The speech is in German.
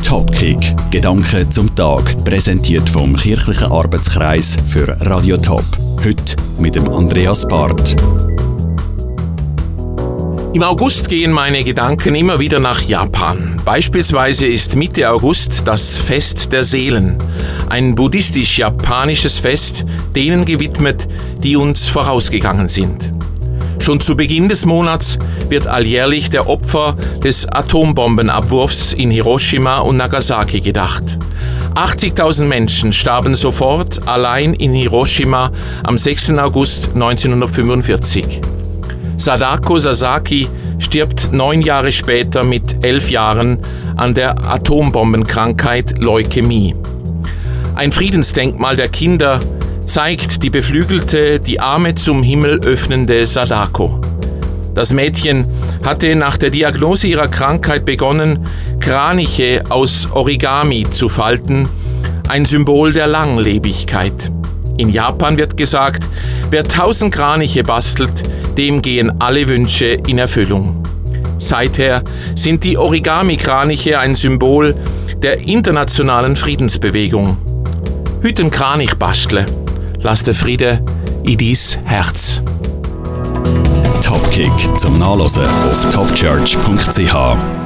Topkick. Gedanken zum Tag. Präsentiert vom Kirchlichen Arbeitskreis für Radio Top. Heute mit dem Andreas Barth. Im August gehen meine Gedanken immer wieder nach Japan. Beispielsweise ist Mitte August das Fest der Seelen, ein buddhistisch-japanisches Fest, denen gewidmet, die uns vorausgegangen sind. Schon zu Beginn des Monats wird alljährlich der Opfer des Atombombenabwurfs in Hiroshima und Nagasaki gedacht. 80.000 Menschen starben sofort allein in Hiroshima am 6. August 1945. Sadako Sasaki stirbt 9 Jahre später mit 11 Jahren an der Atombombenkrankheit Leukämie. Ein Friedensdenkmal der Kinder zeigt die beflügelte, die Arme zum Himmel öffnende Sadako. Das Mädchen hatte nach der Diagnose ihrer Krankheit begonnen, Kraniche aus Origami zu falten, ein Symbol der Langlebigkeit. In Japan wird gesagt, wer 1000 Kraniche bastelt, dem gehen alle Wünsche in Erfüllung. Seither sind die Origami-Kraniche ein Symbol der internationalen Friedensbewegung. Hüten Kranich bastle, lass der Friede in dies Herz. Topkick zum Nachlesen auf topchurch.ch.